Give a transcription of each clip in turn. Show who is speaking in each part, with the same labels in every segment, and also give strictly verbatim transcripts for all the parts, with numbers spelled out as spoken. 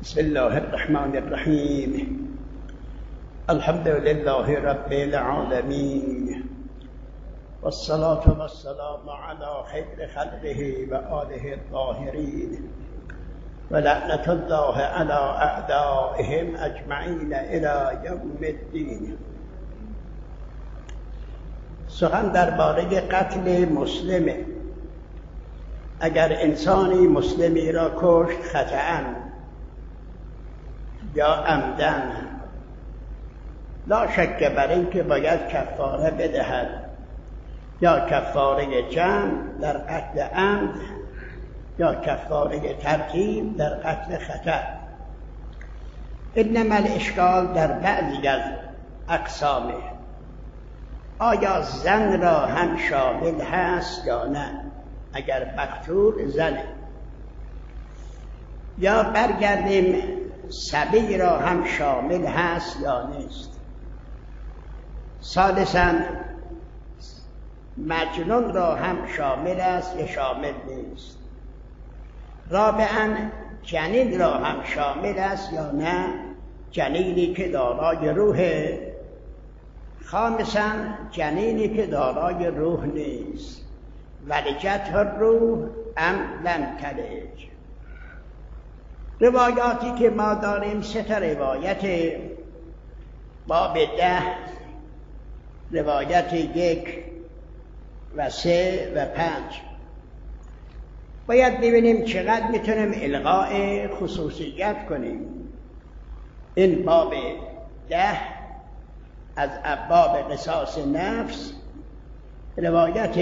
Speaker 1: بسم الله الرحمن الرحيم. الحمد لله رب العالمين، والصلاة والسلام على خير خلقه وآله الطاهرين، ولعنة الله على أعدائهم أجمعين إلى يوم الدين. سخن درباره قتل مسلم. اگر انسانی مسلمی را کشت خطأً یا عمدن، لا شک بر این که باید کفاره بدهد، یا کفاره جمع در قتل عمد یا کفاره ترتیب در قتل خطأ. انما الاشکال در بعضی از اقسامه. آیا زن را هم شامل هست یا نه؟ اگر مقتول زنه. یا برگردیم صبی را هم شامل هست یا نیست. ثالثاً مجنون را هم شامل است یا شامل نیست. رابعاً جنین را هم شامل است یا نه، جنینی که دارای روح. خامساً جنینی که دارای روح نیست. ولجته الروح ام لم تلج. روایاتی که ما داریم سه تا روایت. باب ده، روایت یک و سه و پنج. باید ببینیم چقدر میتونیم الغاء خصوصیت کنیم. این باب ده از ابواب قصاص نفس، روایت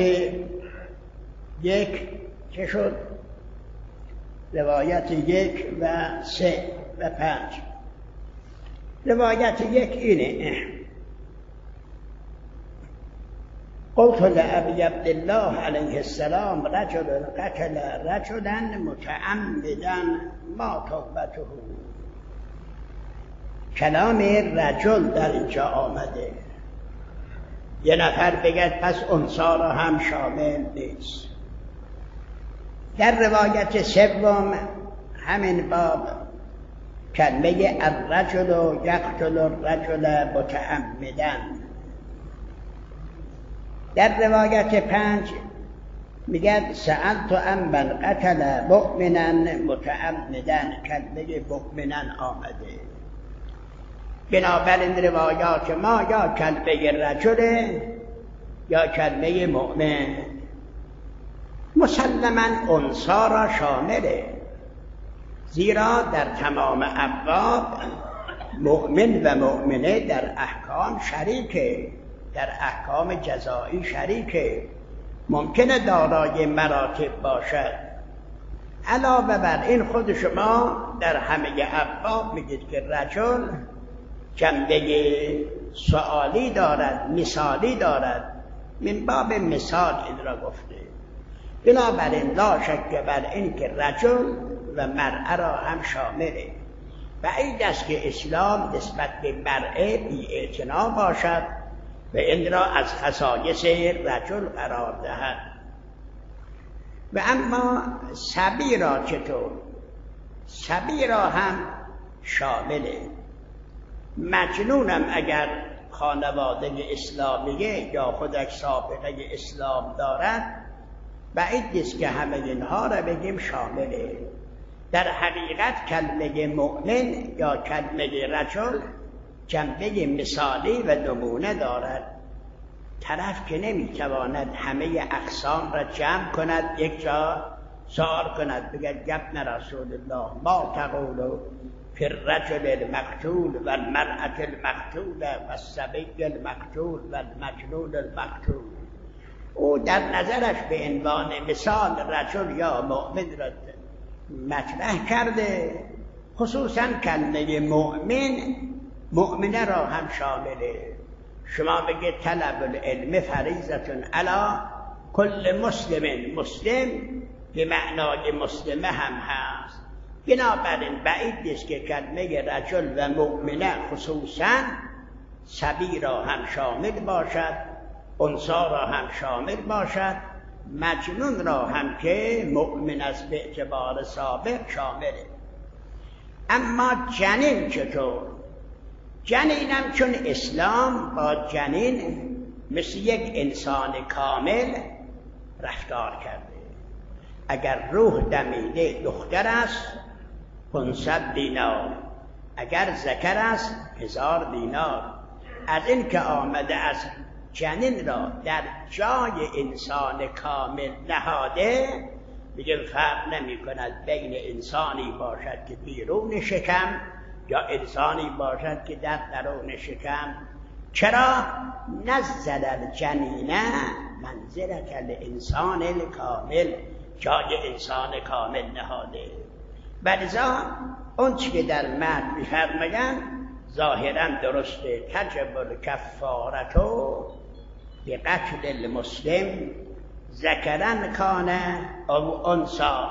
Speaker 1: یک چه شد؟ روایت یک و سه و پنج. روایت یک اینه: قلت لأبي عبد الله علیه السلام رجل قتل رجلا متعمدا ما توبته. کلام رجل در اینجا آمده. یه نفر بگد پس انثی را هم شامل نیست. در روایت سوم همین باب کلمه الرجل یقتل الرجل متعمدا. در روایت پنج میگه سألت عمن قتل مؤمنا متعمدا، کلمه مؤمنا آمده. بنابراین روایات ما یا کلمه رجل یا کلمه مؤمن. مسلماً انثی را شامله، زیرا در تمام ابواب مؤمن و مؤمنه در احکام شریکه، در احکام جزایی شریکه. ممکنه دارای مراتب باشد. علاوه بر این خود شما در همه ابواب میگید که رجل جنبه سؤالی دارد، مثالی دارد. من باب مثال این را گفته. بنابراین لا شک بر این که رجل و مرأه را هم شامله. بعید است که اسلام نسبت به مرأه بی‌اعتنا باشد و این را از خصایص رجل قرار دهد. و اما صبی را چطور؟ صبی را هم شامله. مجنونم اگر خانواده اسلامیه یا خودش سابقه اسلام دارد، بعید نیست که همه اینها را بگیم شامله. در حقیقت کلمه مؤمن یا کلمه رجل جنبه مثالی و نمونه دارد. طرف که نمیتواند همه اقسام را جمع کند، یک جا سوال کند بگد ابن رسول الله ما تقول فی الرجل المقتول و المرأة المقتولة و الصبی المقتول و المجنون المقتول. او در نظرش به عنوان مثال رجل یا مؤمن را مطرح کرده. خصوصا کلمه مؤمن مؤمنه را هم شامله. شما بگید طلب العلم فریضة علی کل مسلم. مسلم به معنای مسلمه هم هست. بنابراین بعید نیست که کلمه رجل و مؤمنه خصوصا صبی را هم شامل باشد، انثی را هم شامل باشد، مجنون را هم که مؤمن است به اعتبار سابق شامله. اما جنین چطور؟ جنینم چون اسلام با جنین مثل یک انسان کامل رفتار کرده. اگر روح دمیده دختر است پانصد دینار، اگر ذکر است هزار دینار. از این که آمده از جنین را در جای انسان کامل نهاده، میگه فرق نمی کند بین انسانی باشد که بیرون شکم یا انسانی باشد که در درون شکم. چرا؟ نزل الجنین منزلة الانسان الکامل، جای انسان کامل نهاده. ولذا اون چی که در متن می‌فرمایند ظاهرا درسته. تجب الکفارة بقتل المسلم ذکرن کان او انثی.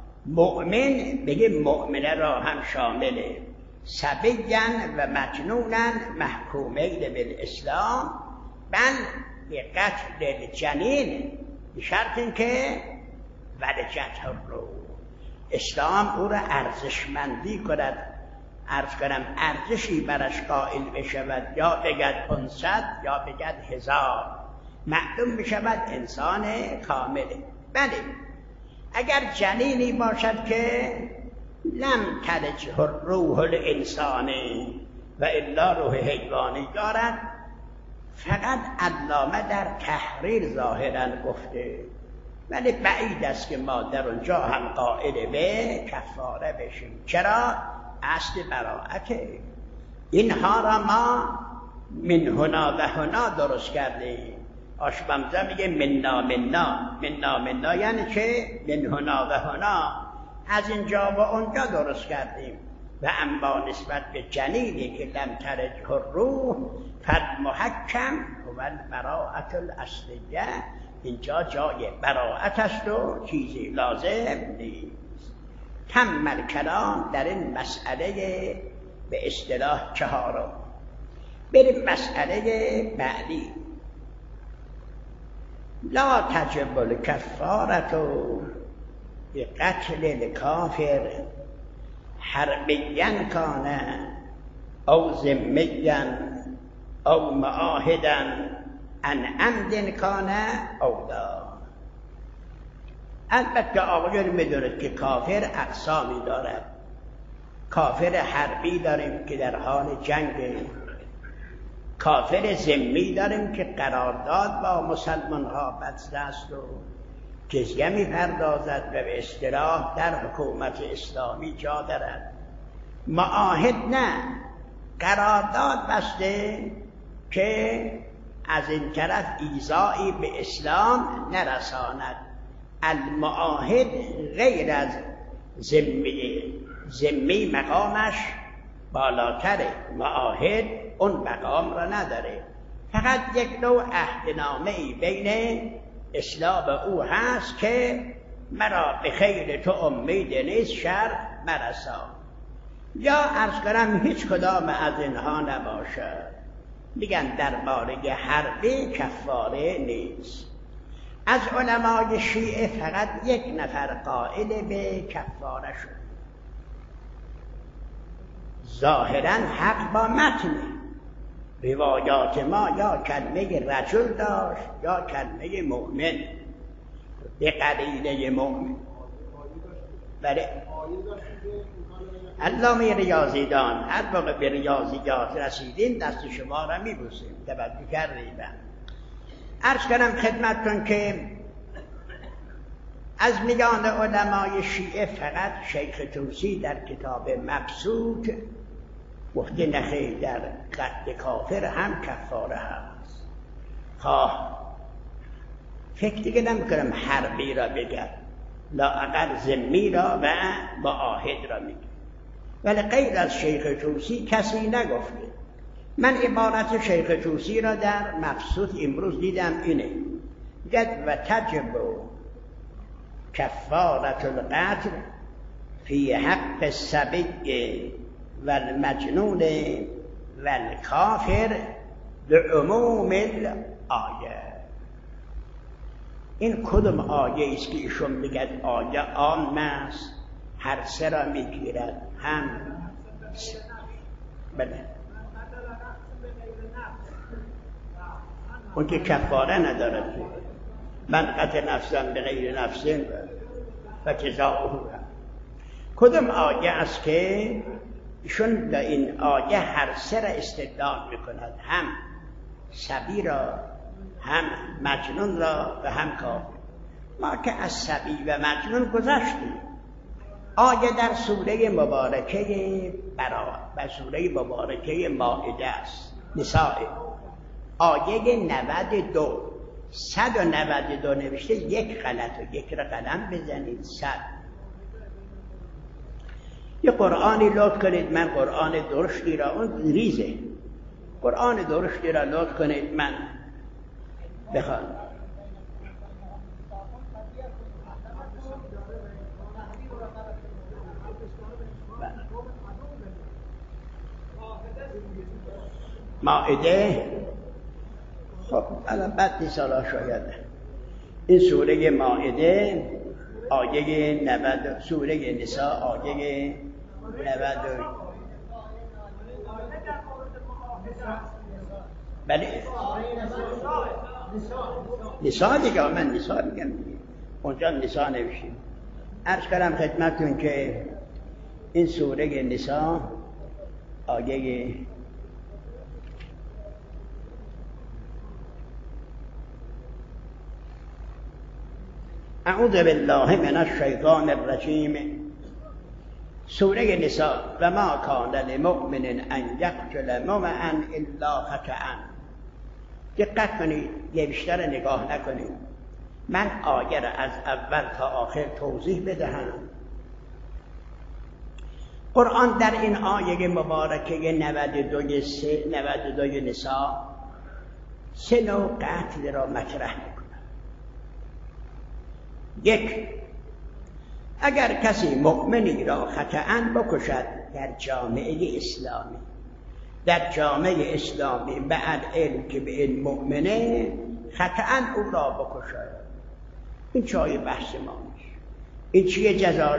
Speaker 1: مؤمن بگه مؤمنه را هم شامله. صبیا و مجنونا محکومین بالاسلام بل بقتل الجنین، بشرط این که ولجته الروح، اسلام او را ارزشمندی کند، عرض کنم ارزشی برش قائل بشود، یا بگد پانصد یا بگد هزار، معلوم بشود انسان کامله. بله اگر جنینی باشد که لم تلجه الروح الانسانی و الا روح حیوانی دارد، فقط علامه در تحریر ظاهرا گفته، ولی بعید است که ما در اونجا هم قائل به کفاره بشیم. چرا؟ اصل براءته. اینها را ما من هنا و هنا درست کردیم. آشبمزه میگه منا منا منا منا، یعنی چه؟ من هنا و هنا، از اینجا و اونجا درست کردیم. و اما نسبت به جنینی که لم تلجه الروح فالمحکم هو البراءة الاصلیه، اینجا جای براءت است و چیزی لازم نیست. تم الکلام در این مسئله به اصطلاح چهارم. بریم مسئله بعدی. لا تجب الکفارة بقتل الکافر حربیا کان او ذمیا او معاهدا عن عمد کان او لا. البته آقایان میدونید که کافر اقسامی دارد. کافر حربی داریم که در حال جنگ، کافر ذمی داریم که قرارداد با مسلمان ها بسته است و جزیه میپردازد و به اصطلاح در حکومت اسلامی جا دارد. معاهد نه، قرارداد بسته که از این طرف ایذایی به اسلام نرساند. المعاهد غیر از ذمی، ذمی مقامش بالاتره، معاهد اون مقام را نداره. فقط یک نوع عهدنامه‌ای بین اسلام او هست که مرا به خیر تو امید نیست، شر مرسا. یا عرض کنم هیچ کدام از اینها نباشد. میگن درباره حربی کفاره نیست. از علمای شیعه فقط یک نفر قائل به کفاره شد. ظاهرا حق با متن روایات ما یا کلمه رجل داشت یا کلمه مؤمن، به قرینه مؤمن. بله علامه ریاضیدان هر موقع به ریاضیات رسیدین دست شما را میبوسیم، توجه کردید. عرض کنم خدمتتون که از میان علمای شیعه فقط شیخ طوسی در کتاب مبسوط گفته نخیر، در قتل کافر هم کفاره هست. خواه فکر دیگه نمیکنم حربی را بگم، لااقل ذمی را و معاهد را میگه، ولی غیر از شیخ طوسی کسی نگفته. من عبارت شیخ طوسی را در مبسوط امروز دیدم اینه، گد و تجب کفارة القتل فی حق الصبی و المجنون و الکافر بعموم الآیه. این کدوم آیه است که ایشون میگه آیه عام است، هر سه را میگیرد، هم بله اون که کفاره ندارد. من قتل نفسم به غیر نفس و جزاؤه. کدام آیه است که ایشون در این آیه هر سه را استدلال میکند، هم صبی را، هم مجنون را و هم کافر. ما که از صبی و مجنون گذشتیم. آیه در سوره مبارکه براءت و سوره مبارکه مائده است، نساء، آیه نود و دو. صد و نود و دو نوشته، یک غلط و یک را قلم بزنید. صد. یه قرآنی لطف کنید، من قرآن درشتی را، اون ریزه، قرآن درشتی را لطف کنید من بخوانم. مائده. خب الان بعد نیسالا شاید این سوره مائده آیه نود، سوره نساء آیه نود. بله نساء دیگه، من نساء میگم دیگه، اونجا نساء نوشیم. عرض کردم خدمتتون که این سوره نساء آیه اعوذ بالله من الشیطان الرجیم. سوره نساء. و ما کان لمؤمن ان یقتل مؤمنا الا خطأ. دقت کنید، یه بیشتر نگاه نکنید. من آیه را از اول تا آخر توضیح بدهم. قرآن در این آیه مبارکه نود و دو سه نود و دو نساء سه نوع قتل را مطرح می‌کند. یک، اگر کسی مؤمنی را خطأ بکشد در جامعه اسلامی، در جامعه اسلامی بعد علم که به این مؤمنه خطأ او را بکشد، این چای بحث ما نیست. این چیه جزاش؟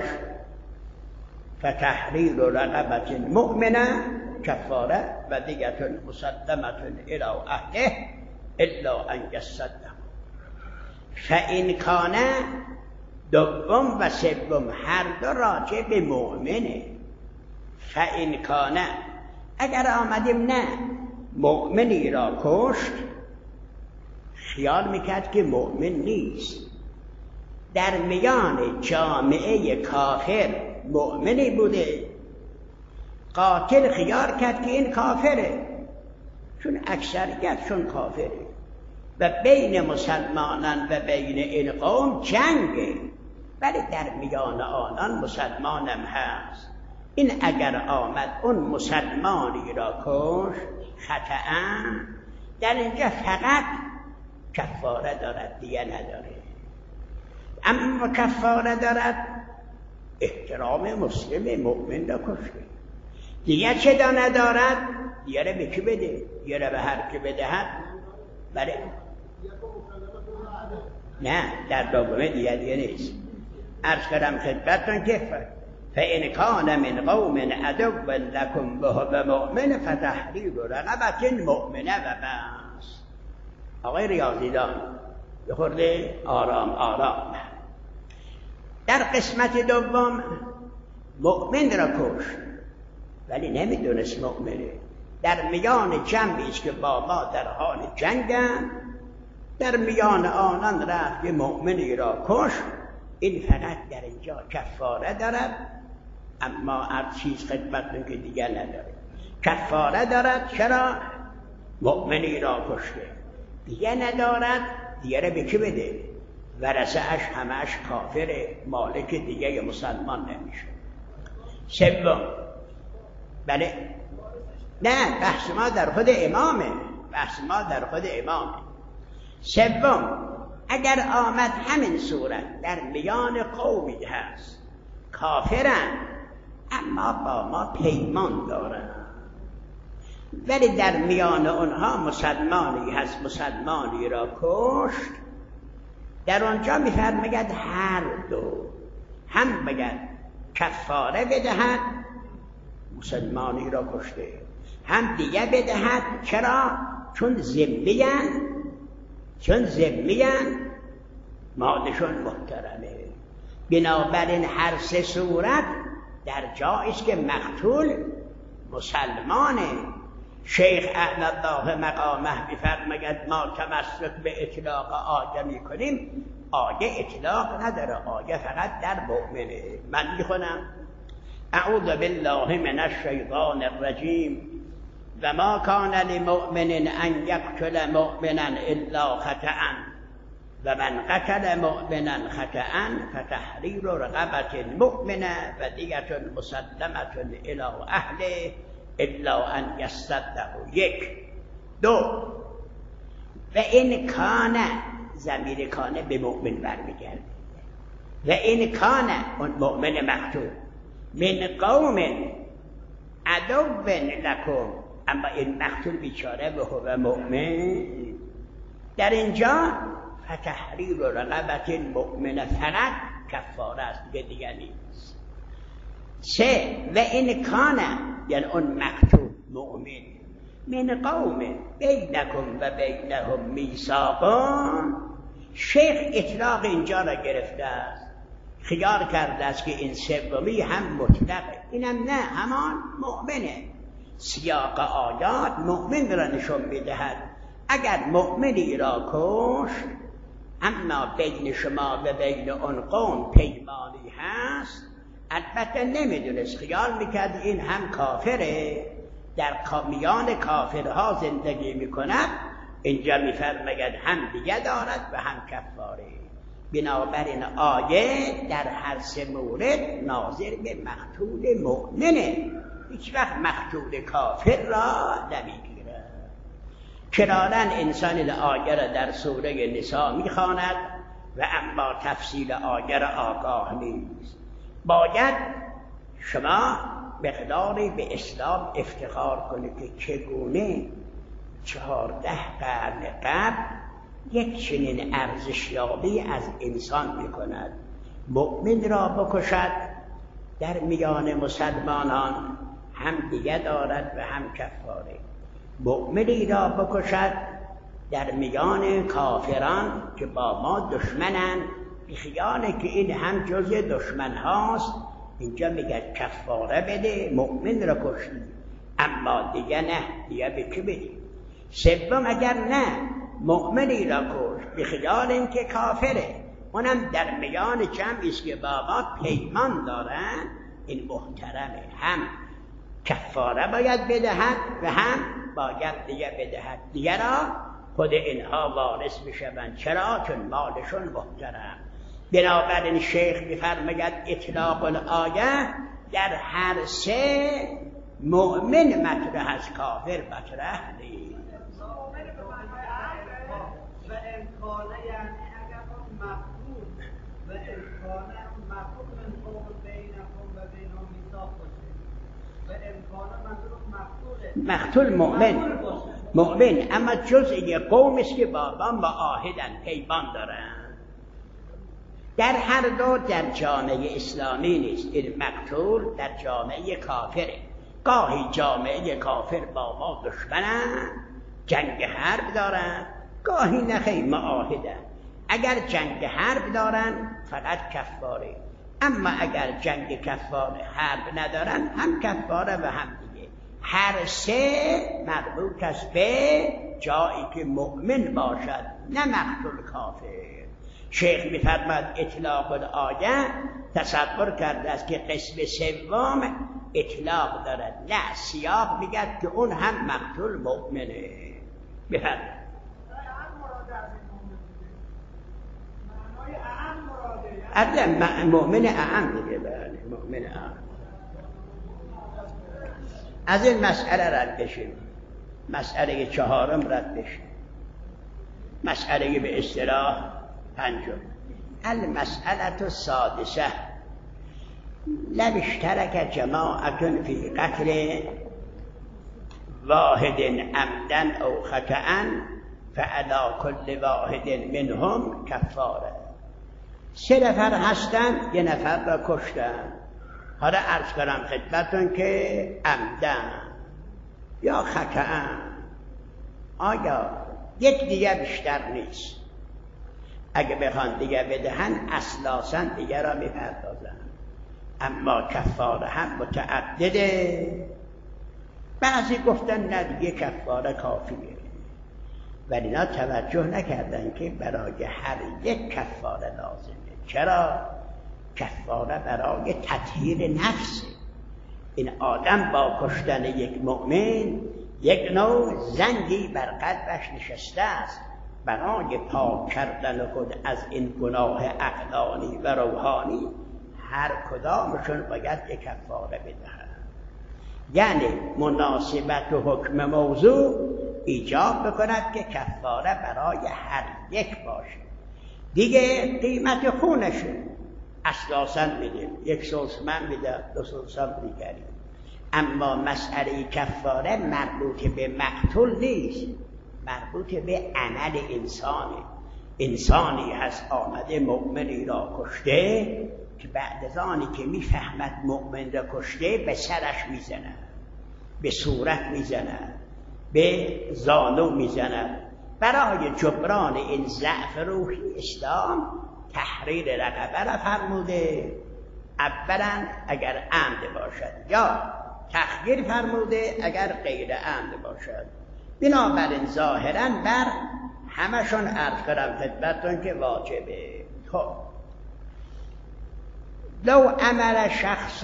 Speaker 1: فتحریر رقبت مؤمنه کفاره و دیگه مسلمه الی اهله الا ان یصدقوا. فإن کان، دوم و سوم هر دو راجع به مؤمنه. فإن کان، اگر آمدیم نه مؤمنی را کشت، خیال میکرد که مؤمن نیست، در میان جامعه کافر مؤمنی بوده، قاتل خیال کرد که این کافره، چون اکثریتشون کافره و بین مسلمانان و بین این قوم جنگه، ولی در میان آنان مسلمانم هست. این اگر آمد اون مسلمانی را کش خطأ، در اینجا فقط کفاره دارد، دیگه نداره. اما کفاره دارد احترام مسلم مؤمن را کشته. دیگه چه دا ندارد؟ دیگه را به کی بده؟ دیگه را به هر که بدهد. بله نه، در دومه دیگه دیگه نیست. عرض کردم خدمتتون که فإن کان من قوم عدو لکم وهو مؤمن فتحریر رقبة مؤمنه و بس. آقای ریاضیدان یه خورده آرام آرام. در قسمت دوم مؤمن را کشت ولی نمیدونست مؤمنه، در میان جمعی است که با ما در حال جنگن، در میان آنان رفت که مؤمنی را کشت، این فقط در اینجا کفاره دارد. اما هر چیز خدمتتون که دیگر نداره، کفاره دارد. چرا؟ مؤمنی را کشته. دیگه ندارد، دیگه به کی بده؟ ورثه اش همش کافره، مالک دیگه مسلمان نمیشه. سوم، بله نه، بحث ما در خود امامه، بحث ما در خود امامه. سوم، اگر آمد همین صورت در میان قومی هست کافرن اما با ما پیمان دارن، ولی در میان اونها مسلمانی هست، مسلمانی را کشت، در آنجا میفرماید هر دو هم بگن کفاره بدهد مسلمانی را کشته، هم دیگه بدهد. چرا؟ چون ذمی‌اند، چون ذمی‌اند مالشون محترمه. بنابراین هر سه صورت در جایی است که مقتول مسلمانه. شیخ اعلی الله مقامه می‌فرماید ما تمسک به اطلاق آیه می‌کنیم، آیه اطلاق نداره، آیه فقط در مؤمنه. من می‌خونم: اعوذ بالله من الشیطان الرجیم و ما کان لمؤمن ان یقتل مؤمنا الا خطأ و من قتل مؤمنا خطأ فتحریر رقبة مؤمنة و دیة مسلمة الی اهله الا ان یصدقوا. یک. دو، و این کان، ضمیر کانه به مؤمن برمیگرده، و این کان اون مؤمن مقتول من قوم عدو لکم، اما این مقتول بیچاره به هو مؤمن، در اینجا فتحریر رقبة مؤمنه فقط کفاره است، دیگه دیگه نیست. سه، و این کان، یعنی اون مقتول مؤمن من قوم بینکم و بینهم میثاق. شیخ اطلاق اینجا را گرفته است، خیال کرده است که این سومی هم مطلقه، اینم نه، همان مؤمنه. سیاق آیات مؤمن را نشون میدهد. اگر مؤمنی را کشت اما بین شما و بین اون قوم پیمانی هست، البته نمیدونست، خیال میکرد این هم کافره، در میان کافرها زندگی میکند، اینجا میفرماید هم دیگه دارد و هم کفاره. بنابراین آیه در هر سه مورد ناظر به مقتول مؤمنه، هیچ وقت مقتول کافر را نمیگیره. کرارن انسان آیه را در سوره نساء میخواند و اما تفصیل آیه را آگاه نیست. باید شما مقداری به اسلام افتخار کنید که چگونه چهارده قرن قبل یک چنین ارزشیابی از انسان میکند. مؤمن را بکشد در میان مسلمانان هم دیگه دارد و هم کفاره. مؤمنی را بکشد در میان کافران که با ما دشمنند، بخیاله که این هم جز دشمن هاست، اینجا میگه کفاره بده، مؤمن را کشتی، اما دیگه نه، دیگه به که بدی؟ سوم، اگر نه مؤمنی را کشت بخیال این که کافره، اونم در میان جمعی است که با ما پیمان دارن، این محترمه، هم کفاره باید بدهد و هم باید دیگه بدهد. دیگه را خود اینها وارث میشوند. چرا؟ چون مالشون محترم. بنابراین شیخ میفرماید اطلاق الآیه در هر سه مؤمن مطرح از کافر مطرح نیست.
Speaker 2: و امکانه یعنی اگر اون مفهوم و امکانه مفهوم من قوم بینکم و بینهم میثاق باشه و امکانه منظور مقتوله،
Speaker 1: مقتول مؤمن مؤمن اما جزء قومی است که با ما معاهدن، پیمان دارن. در هر دو در جامعه اسلامی نیست. این مقتول در جامعه کافره. گاهی جامعه کافر با ما دشمنن، جنگ حرب دارن، گاهی نخی معاهدن. اگر جنگ حرب دارن فقط کفاره، اما اگر جنگ کفاره حرب ندارن هم کفاره و هم دیگه. هر سه مربوط است به جایی که مؤمن باشد، نه مقتول کافر. شیخ می‌فرماید اطلاق الآیه تصور کرده است که قسم سوم اطلاق دارد، نه، سیاق میگه که اون هم مقتول مؤمنه. بفرمایید. اصلا مؤمن اعم دیگه، بله مؤمن اعم. از این مسئله رد بشیم. مسئله چهارم رد بشیم. مسئله به اصطلاح پنجم. المسئله السادسه لو اشترك جماعة في قتل واحد عمدا او خطأ فعلى كل واحد منهم کفاره. سه نفر هستن، یه نفر را کشتن. حالا عرض کنم خدمتون که عمدن یا خطأ، آیا یک دیگه بیشتر نیست. اگه بخوان دیگه بدهن اساساً دیگه را میپردازن، اما کفاره هم متعدده. بعضی گفتن نه دیگه کفاره کافیه، ولی اینا توجه نکردن که برای هر یک کفاره لازمه. چرا؟ کفاره برای تطهیر نفسه. این آدم با کشتن یک مؤمن یک نوع زنگی بر قلبش نشسته است. برای پاک کردن خود از این گناه عقلانی و روحانی هر کدامشون باید یک کفاره بدهند. یعنی مناسبت و حکم موضوع ایجاب بکند که کفاره برای هر یک باشه. دیگه قیمت خونشه اساساً میدیم، یک سوس من میده، دو سوس هم دیگری. اما مسئله کفاره مربوط به مقتول نیست، مربوط به عمل انسانه. انسانی هست آمده مؤمنی را کشته که بعد از آنی که میفهمد مؤمن را کشته به سرش میزند، به صورت میزند، به زانو میزند. برای جبران این ضعف روحی اسلام تحریر رقبه را فرموده. اولا اگر عمد باشد، یا تخییر فرموده اگر غیر عمد باشد. بنابراین ظاهرا بر همشون عرض کنم خدمتتون که واجبه. خب لو امر شخص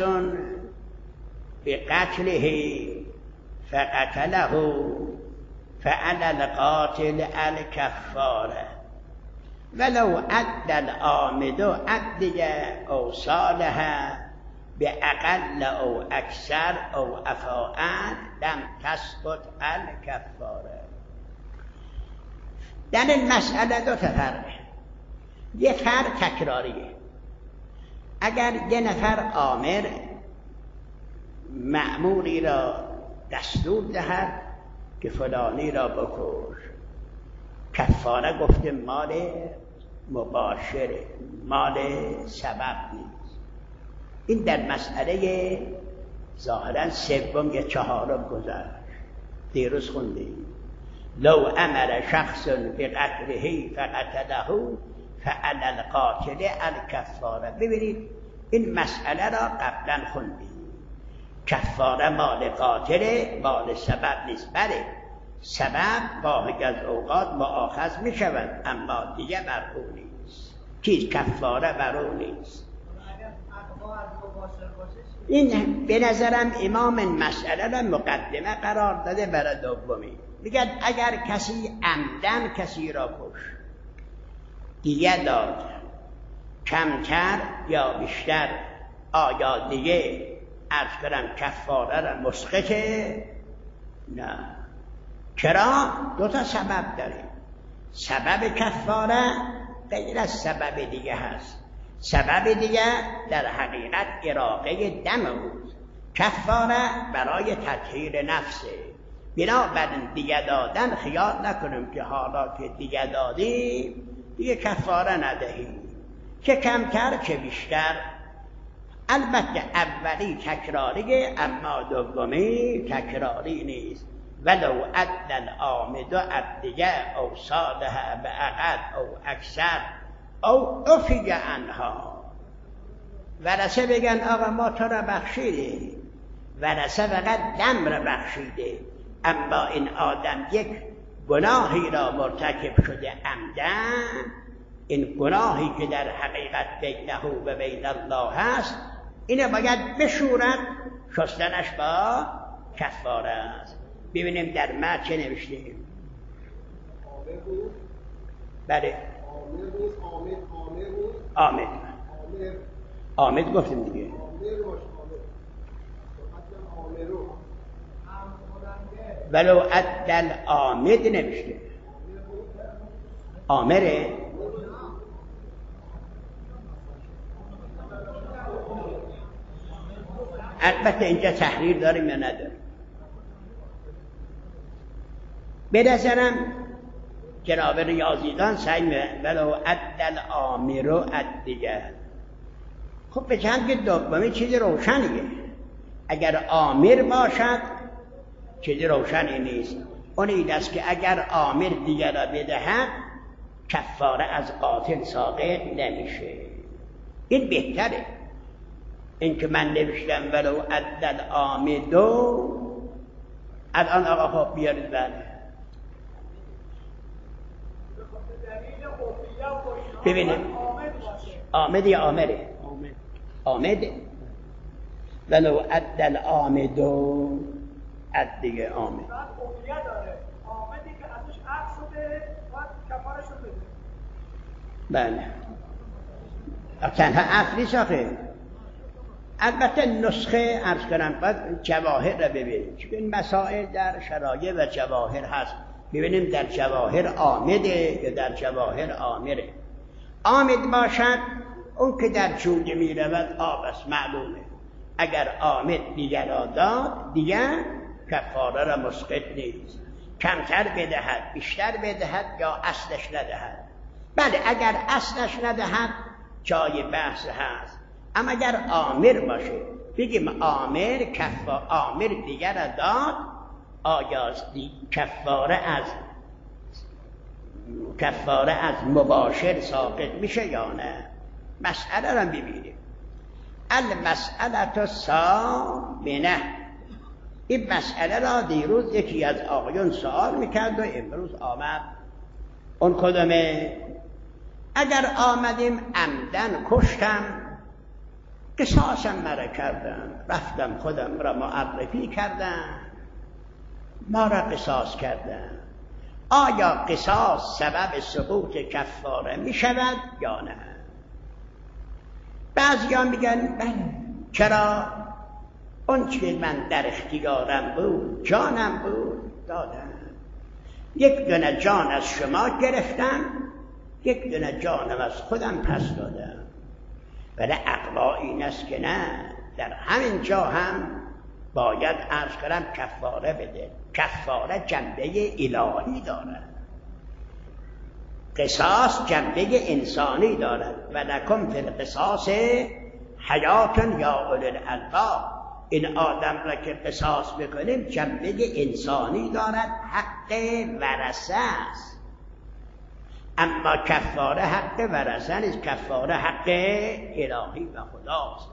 Speaker 1: بقتله فقتله فعلى القاتل الكفاره ولو ادى العامد ادی اوصالها باقل او اکثر او افاعل لم تسقط الکفاره. در این مسئله دو تا فرقه. یه فرق تکراریه. اگر یه نفر آمر مأموری را دستور دهد که فلانی را بکش، کفاره گفته مال مباشره، مال سبب نیست. این در مسئله ظاهرا سوم یا چهارم گذشت، دیروز خوندیم. لو امر شخص بقتله فقتله فعلى القاتل الکفاره. ببینید این مسئله را قبلا خوندیم. کفاره مال قاتل، مال سبب نیست. بله سبب گاهی از اوقات مؤاخذ می شود، اما دیگه بر او نیست. چیز کفاره بر او نیست. این به نظرم امام این مسئله را مقدمه قرار داده برای دومی. میگن اگر کسی عمدن کسی را کش، دیگه داد کمتر یا بیشتر، آیا دیگه عرض کنم کفاره را مسقطه؟ نه. چرا؟ دو تا سبب داره. سبب کفاره غیر از سبب دیگه هست. سبب دیگه در حقیقت اراقه دم بود. کفاره برای تطهیر نفسه. بنابراین دیگه دادن خیال نکنیم که حالا که دیگه دادیم دیگه کفاره ندهیم، که کمتر که بیشتر. البته اولی تکراریه، اما دومی تکراری نیست. ولو ادى العامد ادیه او صادها باقل او اکثر او عفی عنها. ورثه بگن آقا ما تو را بخشیدیم، ورثه فقط دم را بخشیده، اما این آدم یک گناهی را مرتکب شده عمدن. این گناهی که در حقیقت بینه و بین الله هست، اینه باید بشورد، شستنش با کفاره است. ببینیم در متن چه نوشتیم. بله آمد آمد گفتیم دیگه. ولو ادى العامد نوشته. آمره البته اینجا تحریر داریم یا نداریم. به نظرم جناب ریاضیدان سعی ولو ادى العامر ادیه. خب به چند که دومی چیز روشنیه. اگر آمر باشد چیزی روشنی نیست. اون این است که اگر آمر دیگر را بدهد کفاره از قاتل ساقط نمیشه. این بهتره. این که من نوشتم ولو عدد آمدو الان آقا خب بیارید بله ببینید آمد یا آمره آمده ولو عدد آمدو عد دیگه آمد
Speaker 2: آمدی که ازش عقل شده باید کفارش رو بده.
Speaker 1: بله تنها عقلی ساخه. البته نسخه عرض کنم باید جواهر را ببینیم چون این مسائل در شرایع و جواهر هست. ببینیم در جواهر آمده یا در جواهر آمره. آمد باشد اون که در جوجه می رود آب است معلومه. اگر آمد دیگر را داد دیگر کفاره را مسقط نیست. کمتر بدهد بیشتر بدهد یا اصلش ندهد. بله اگر اصلش ندهد جای بحث هست. اما اگر آمر باشه بگیم آمر کفاره آمر دیگر را داد آیا کفاره از کفاره از مباشر ساقط میشه یا نه؟ مسئله را ببینیم. المسئله ثامنه. این مسئله را دیروز یکی از آقایون سوال میکرد و امروز آمد. اون کدومه؟ اگر آمدیم عمدن کشتم قصاصم مرا کردم رفتم خودم را معرفی کردم ما را قصاص کردم آیا قصاص سبب سقوط کفاره می شود یا نه؟ بعضی ها میگن بله. چرا؟ اون چه من در اختیارم بود جانم بود دادم. یک دونه جان از شما گرفتم یک دونه جانم از خودم پس دادم. ولی اقوا این است که نه در همین جا هم باید عرض کنم کفاره بده. کفاره جنبه الهی دارد. قصاص جنبه انسانی دارد. و لکم فی القصاص حیات یا اولی الالباب. این آدم را که قصاص بکنیم جنبه انسانی دارد. حق ورثه است. اما کفاره حق ورثه نیست. کفاره حق الهی و خداست.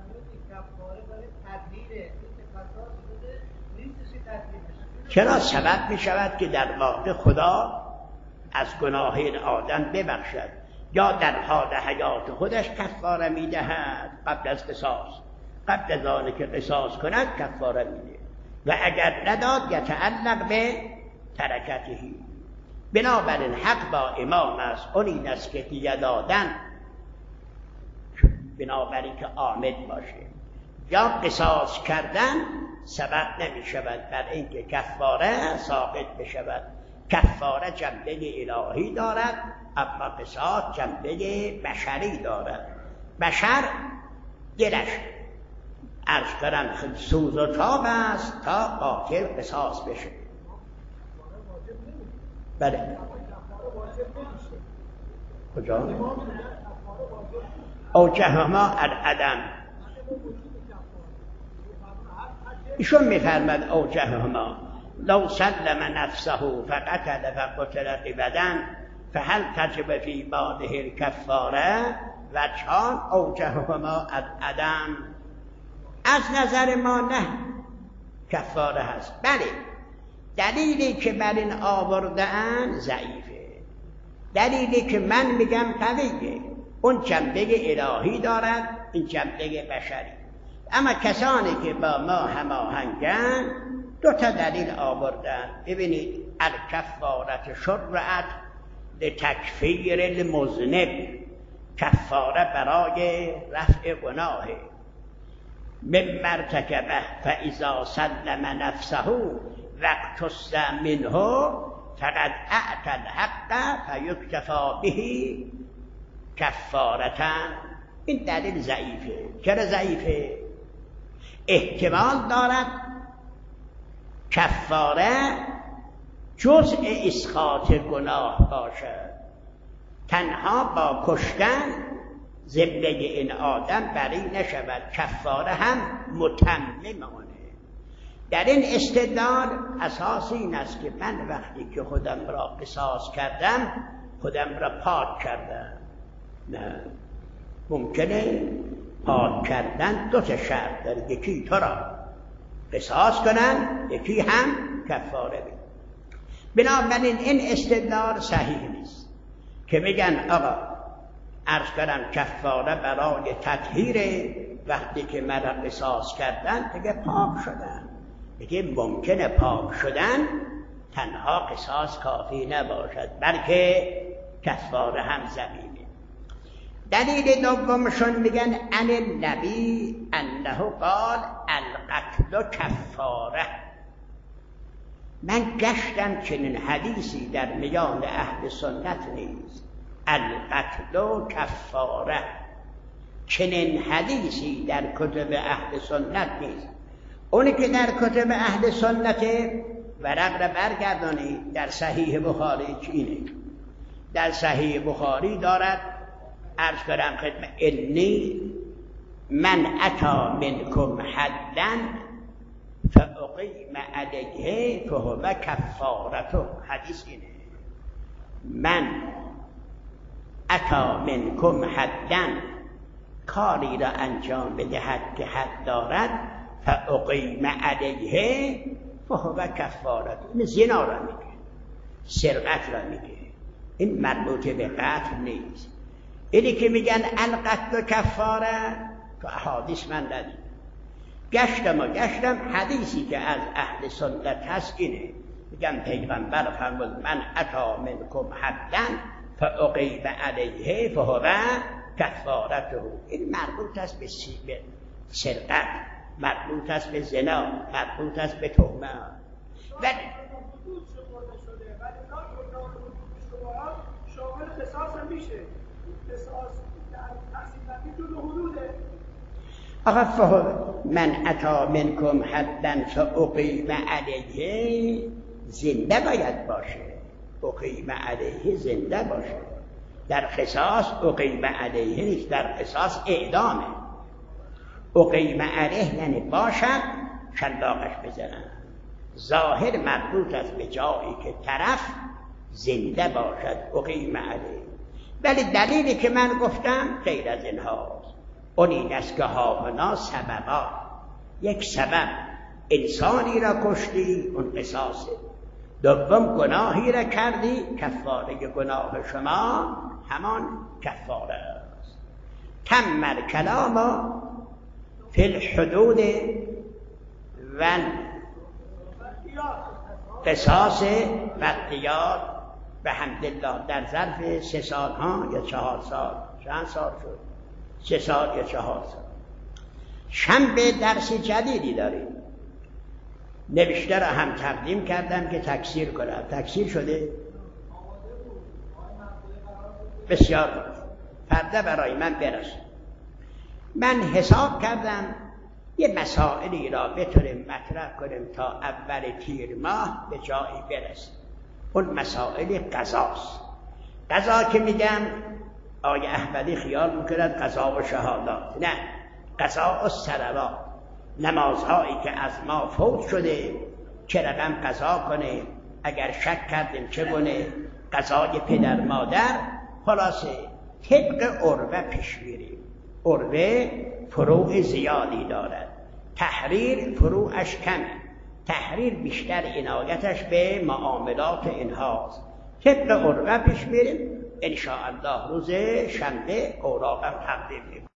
Speaker 1: چرا سبب می شود که در واقع خدا از گناه این آدم ببخشد یا در حال حیات خودش کفاره می دهد قبل از قصاص. قبل از آن که قصاص کند کفاره می ده و اگر نداد یتعلق به ترکتهی. بنابراین حق با امام است. اون این است که دیگه دادن بنابراین که آمد باشه یا قصاص کردن سبب نمی شود بر اینکه کفاره ساقط بشود. کفاره جنبه الهی دارد اما قصاص جنبه بشری دارد. بشر دلش عرض کنم سوز و تاب است تا قاتل قصاص بشه. بله کجا؟ اوجهما العدم. ایشون میفرمد اوجهما لو سلم نفسه فقتل فقتل قبدا فهل تجب فی باده الکفاره وجهان اوجهما العدم. از نظر ما نه کفاره هست. بله دلیلی که بر این آورده‌اند ضعیفه. دلیلی که من میگم قویه. اون جنبه الهی دارد این جنبه بشری. اما کسانی که با ما هماهنگن دو تا دلیل آوردن. ببینید الکفارة شرعت لتکفیر المذنب. کفاره برای رفع گناهه. من مرتکبه فاذا سلم نفسه واقتص منه فقد اعطى الحق فیکتفی به کفارة. این دلیل ضعیفه. چرا ضعیفه؟ احتمال دارد کفاره جزء اسقاط گناه باشد. تنها با کشتن زندگی این آدم بری نشود. کفاره هم متمم آنه. در این استدلال اساس این است که من وقتی که خودم را قصاص کردم خودم را پاک کردم. نه، ممکنه پاک کردن دو تا شرط داره، یکی تو را قصاص کنن، یکی هم کفاره بدن. بنابراین این استدلال صحیح نیست که میگن آقا عرض کردم کفاره برای تطهیر، وقتی که مرا قصاص کردن دیگه پاک شدن. میگه ممکنه پاک شدن تنها قصاص کافی نباشد، بلکه کفاره هم ضمیمه. دلیل دومشون میگن عن النبی انه قال القتل کفاره. من گشتم چنین حدیثی در میان اهل سنت نیست، القتل کفاره، چنین حدیثی در کتب اهل سنت نیست. اونی که در کتب اهل سنت ورق را برگردانید، در صحیح بخاری چینه، در صحیح بخاری دارد عرض کنم خدمت انی من اتا منکم حدا فاقیم علیه فهو کفارته. حدیث اینه، من اتا منکم حدا، کاری را انجام بدهد که حد دارد، فاقیم علیه فهو کفارته. این زنا را میگه، سرقت را میگه، این مربوط به قتل نیست. اینی که میگن القتل کفاره تو احادیث من ندیدم. گشتم و گشتم حدیثی که از اهل سنت هست اینه، میگن پیغمبر فرمود من اتا منکم حدا فاقیم علیه فهو کفارته. این مربوط است به سرقت، مربوط است به زنا، مربوط است به تهمت. ولی
Speaker 3: شامل قصاص هم میشه، قصاص در تقسیم بندی جلو حدوده.
Speaker 1: آقا فهو من اتا منکم حدا فاقیم علیه زنده باید باشه، اقیم علیه زنده باشه. در قصاص اقیم علیه نیست، در قصاص اعدامه. اقیم علیه یعنی باشد شلاقش بزنن. ظاهر مربوط است به جایی که طرف زنده باشد، اقیم علیه. ولی دلیلی که من گفتم غیر از این هاست. اون این است که هاهنا سببا، یک سبب انسانی را کشتی اون قصاصه، دوم گناهی را کردی کفاره گناه شما همان کفاره است. تم الکلام فی الحدود و قصاص و اختیار به حمدالله در ظرف سه سال ها یا چهار سال، چند سال شد؟ سه سال یا چهار سال. شنبه درس جدیدی داریم، نوشته را هم تقدیم کردم که تکثیر کنم. تکثیر شده؟ بسیار خوب، فردا برای من برسید. من حساب کردم یه مسائلی را بتونیم مطرح کنیم تا اول تیر ماه به جایی برسیم. اون مسائل قضاست. قضا که میگم آقای احمدی خیال میکند قضا و شهادات، نه، قضا و صلوات، نمازهایی که از ما فوت شده چه رقم قضا کنه، اگر شک کردیم چگونه، قضای پدر مادر. خلاصه طبق عروه پیش میریم. عروه فروع زیادی دارد، تحریر فروعش کمه. تحریر بیشتر عنایتش به معاملات اینهاست. طبق عروه پیش میریم. ان شاء الله روز شنبه اوراقم تقدیم می‌کنم.